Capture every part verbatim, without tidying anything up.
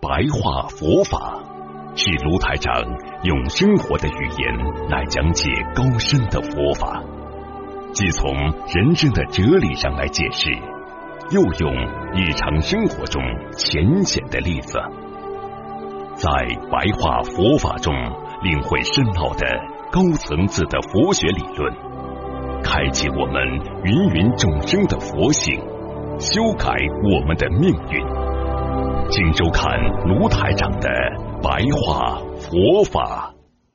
白话佛法，是卢台长用生活的语言来讲解高深的佛法，既从人生的哲理上来解释，又用日常生活中浅显的例子，在白话佛法中领会深奥的高层次的佛学理论，开启我们芸芸众生的佛性，修改我们的命运。请收看卢台长的白话佛法。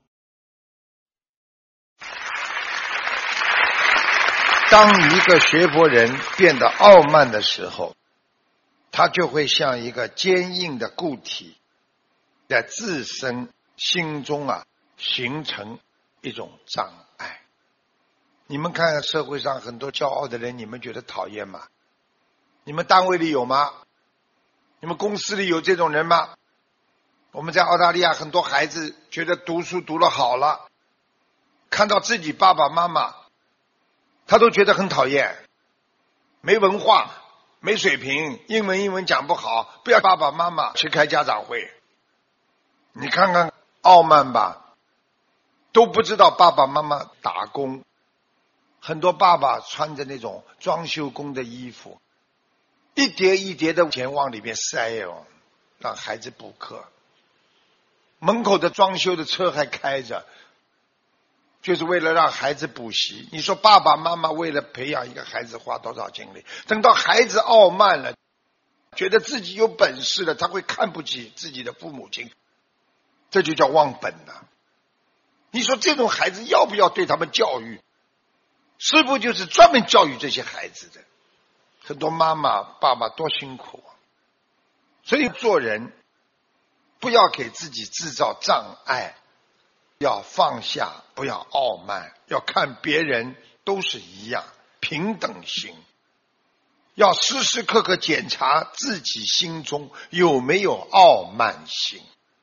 当一个学佛人变得傲慢的时候，他就会像一个坚硬的固体，在自身心中啊形成一种障碍。你们看看社会上很多骄傲的人，你们觉得讨厌吗？你们单位里有吗？你们公司里有这种人吗？我们在澳大利亚很多孩子觉得读书读了好了，看到自己爸爸妈妈他都觉得很讨厌，没文化没水平，英文英文讲不好，不要爸爸妈妈去开家长会。你看看傲慢吧，都不知道爸爸妈妈打工，很多爸爸穿着那种装修工的衣服，一叠一叠的钱往里面塞哦，让孩子补课。门口的装修的车还开着，就是为了让孩子补习。你说爸爸妈妈为了培养一个孩子花多少精力？等到孩子傲慢了，觉得自己有本事了，他会看不起自己的父母亲，这就叫忘本了。你说这种孩子要不要对他们教育？师父就是专门教育这些孩子的。很多妈妈爸爸多辛苦，所以做人不要给自己制造障碍，要放下，不要傲慢，要看别人都是一样，平等心，要时时刻刻检查自己心中有没有傲慢心。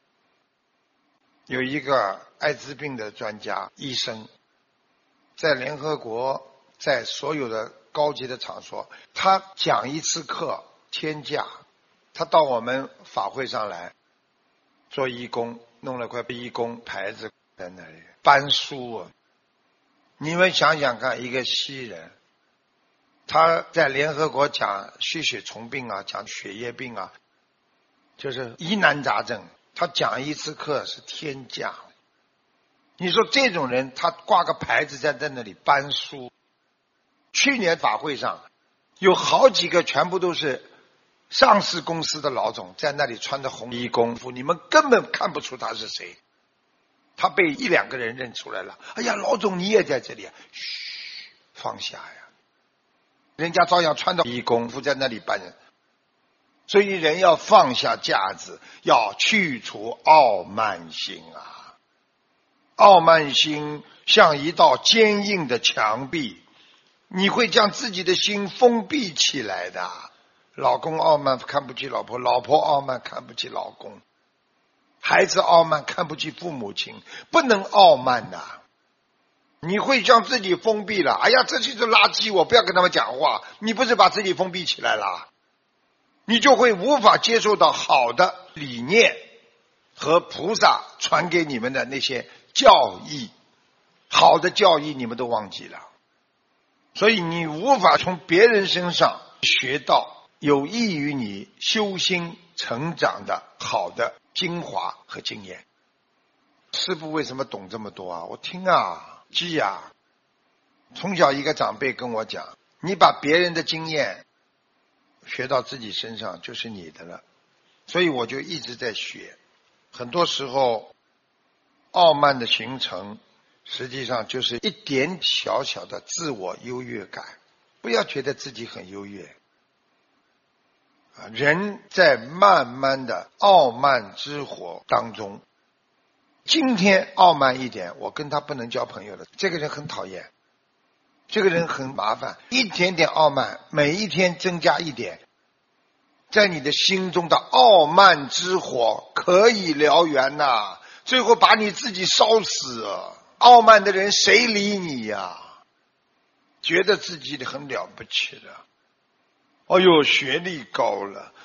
有一个艾滋病的专家医生，在联合国，在所有的高级的场所，他讲一次课天价。他到我们法会上来做义工，弄了块义工牌子在那里搬书啊。你们想想看，一个西人他在联合国讲血血虫病啊，讲血液病啊，就是疑难杂症，他讲一次课是天价。你说这种人他挂个牌子在在那里搬书。去年法会上有好几个全部都是上市公司的老总，在那里穿着红衣工服，你们根本看不出他是谁。他被一两个人认出来了，哎呀，老总你也在这里啊，嘘，放下呀，人家照样穿着衣工服在那里办人。所以人要放下架子，要去除傲慢心啊！傲慢心像一道坚硬的墙壁，你会将自己的心封闭起来的。老公傲慢看不起老婆，老婆傲慢看不起老公，孩子傲慢看不起父母亲，不能傲慢的。你会将自己封闭了，哎呀，这就是垃圾，我不要跟他们讲话，你不是把自己封闭起来了，你就会无法接受到好的理念和菩萨传给你们的那些教义，好的教义你们都忘记了。所以你无法从别人身上学到有益于你修心成长的好的精华和经验。师父为什么懂这么多啊？我听啊记啊。从小一个长辈跟我讲，你把别人的经验学到自己身上就是你的了，所以我就一直在学。很多时候傲慢的形成实际上就是一点小小的自我优越感，不要觉得自己很优越。人在慢慢的傲慢之火当中，今天傲慢一点，我跟他不能交朋友了，这个人很讨厌，这个人很麻烦，一点点傲慢，每一天增加一点，在你的心中的傲慢之火可以燎原呐、啊，最后把你自己烧死啊！傲慢的人谁理你呀、啊？觉得自己很了不起了，哎呦，学历高了，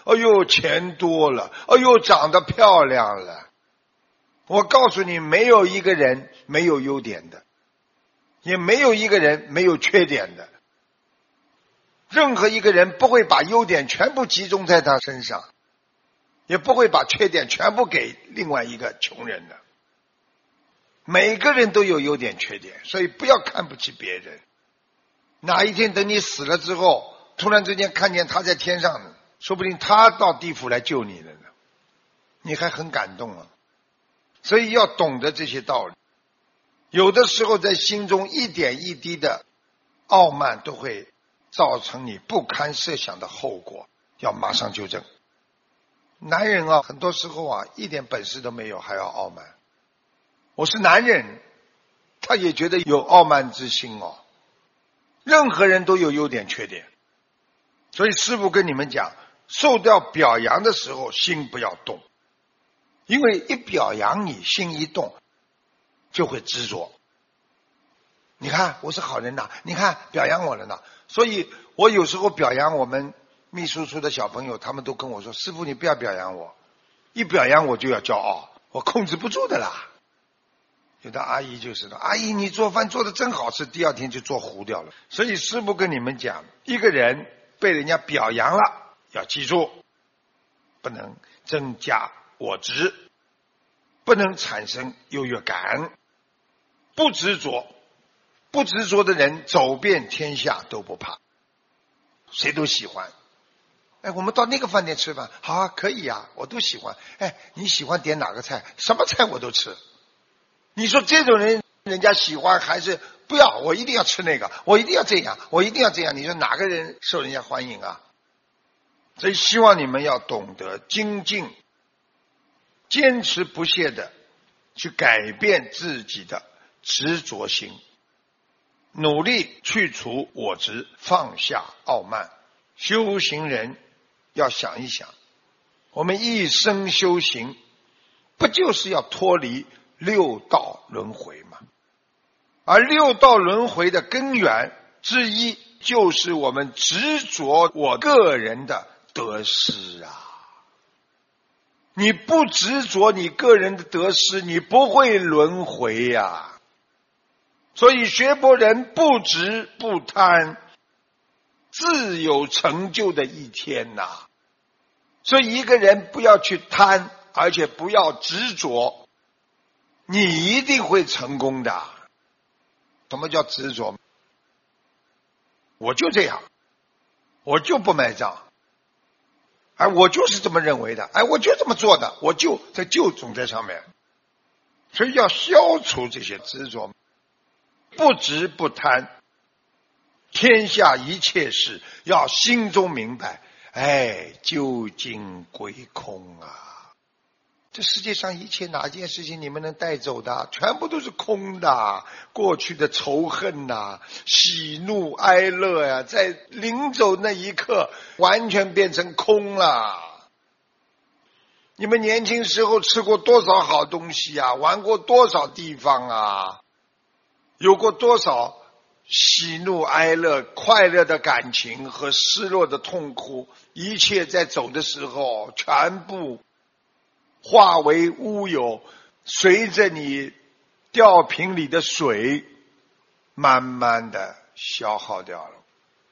哎呦钱多了，哎呦长得漂亮了。我告诉你，没有一个人没有优点的，也没有一个人没有缺点的。任何一个人不会把优点全部集中在他身上，也不会把缺点全部给另外一个穷人的。每个人都有优点缺点，所以不要看不起别人。哪一天等你死了之后，突然之间看见他在天上呢，说不定他到地府来救你了呢，你还很感动啊。所以要懂得这些道理。有的时候在心中一点一滴的傲慢都会造成你不堪设想的后果，要马上纠正。男人啊，很多时候啊一点本事都没有还要傲慢。我是男人，他也觉得有傲慢之心哦。任何人都有优点缺点，所以师父跟你们讲，受到表扬的时候心不要动，因为一表扬你心一动就会执着。你看我是好人呐，你看表扬我了呢。所以我有时候表扬我们秘书处的小朋友，他们都跟我说，师父你不要表扬我，一表扬我就要骄傲，我控制不住的啦。有的阿姨就是的，阿姨你做饭做的真好吃，第二天就做糊掉了。所以师父跟你们讲，一个人被人家表扬了，要记住，不能增加我执，不能产生优越感，不执着。不执着的人走遍天下都不怕，谁都喜欢。哎，我们到那个饭店吃饭，好啊，可以啊，我都喜欢。哎，你喜欢点哪个菜？什么菜我都吃。你说这种人人家喜欢还是不要？我一定要吃那个，我一定要这样，我一定要这样。你说哪个人受人家欢迎啊？所以希望你们要懂得精进，坚持不懈的去改变自己的执着心，努力去除我执，放下傲慢。修行人要想一想，我们一生修行不就是要脱离六道轮回吗？而六道轮回的根源之一就是我们执着我个人的得失啊！你不执着你个人的得失，你不会轮回呀、啊！所以学佛人不执不贪，自有成就的一天呐、啊！所以一个人不要去贪，而且不要执着，你一定会成功的。什么叫执着？我就这样，我就不买账，哎，我就是这么认为的，哎，我就这么做的，我就在就总在上面。所以要消除这些执着，不执不贪，天下一切事要心中明白，哎，究竟归空啊！这世界上一切哪件事情你们能带走的？全部都是空的。过去的仇恨呐、啊、喜怒哀乐呀、啊，在临走那一刻完全变成空了。你们年轻时候吃过多少好东西啊，玩过多少地方啊，有过多少喜怒哀乐，快乐的感情和失落的痛苦，一切在走的时候全部化为乌有，随着你吊瓶里的水慢慢的消耗掉了。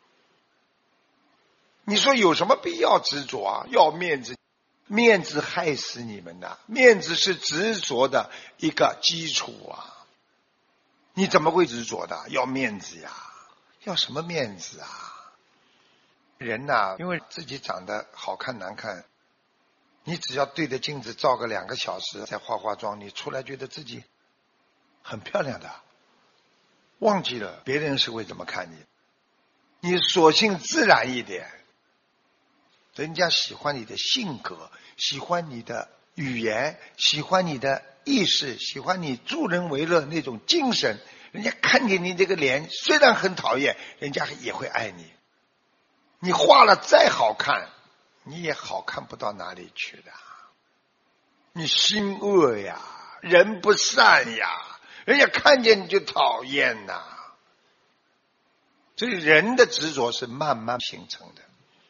你说有什么必要执着啊？要面子，面子害死你们的，面子是执着的一个基础啊！你怎么会执着的？要面子呀，要什么面子啊？人呐、啊，因为自己长得好看难看，你只要对着镜子照个两个小时，再化化妆，你出来觉得自己很漂亮的，忘记了别人是会怎么看你，你索性自然一点。人家喜欢你的性格，喜欢你的语言，喜欢你的意识，喜欢你助人为乐那种精神，人家看见你这个脸虽然很讨厌，人家也会爱你。你画了再好看，你也好看不到哪里去的。你心恶呀，人不善呀，人家看见你就讨厌呐。所以人的执着是慢慢形成的。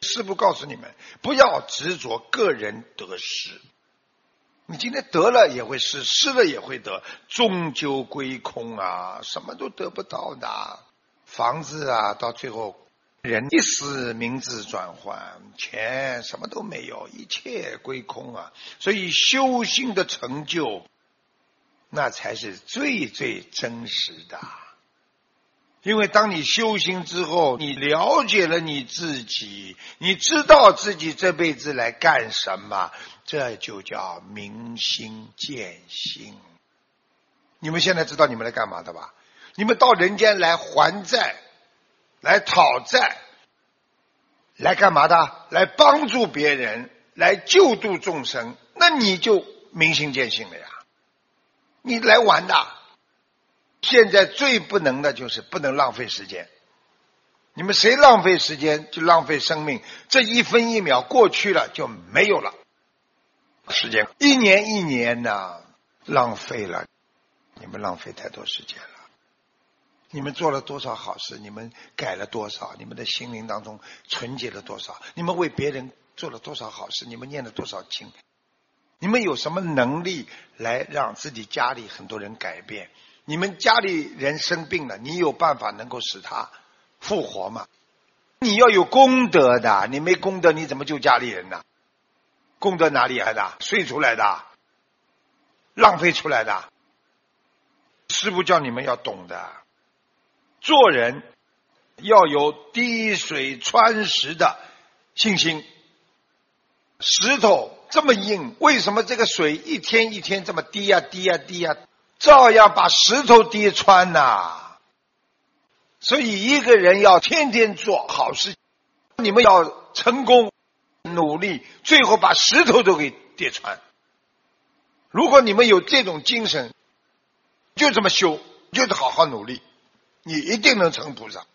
师父告诉你们，不要执着个人得失。你今天得了也会失，失了也会得，终究归空啊，什么都得不到的。房子啊，到最后人一死，名字转换，钱什么都没有，一切归空啊。所以修心的成就，那才是最最真实的。因为当你修心之后，你了解了你自己，你知道自己这辈子来干什么，这就叫明心见性。你们现在知道你们来干嘛的吧？你们到人间来还债，来讨债，来干嘛的？来帮助别人，来救度众生，那你就明心见性了呀。你来玩的。现在最不能的就是不能浪费时间。你们谁浪费时间就浪费生命，这一分一秒过去了就没有了。时间一年一年呢，浪费了，你们浪费太多时间了。你们做了多少好事，你们改了多少，你们的心灵当中纯洁了多少，你们为别人做了多少好事，你们念了多少经，你们有什么能力来让自己家里很多人改变？你们家里人生病了，你有办法能够使他复活吗？你要有功德的，你没功德你怎么救家里人呢？功德哪里来的？睡出来的，浪费出来的。师父叫你们要懂的，做人要有滴水穿石的信心。石头这么硬，为什么这个水一天一天这么滴呀滴呀滴呀，照样把石头滴穿呐、啊！所以一个人要天天做好事，你们要成功努力，最后把石头都给跌穿。如果你们有这种精神，就这么修，就是好好努力，你一定能成菩萨。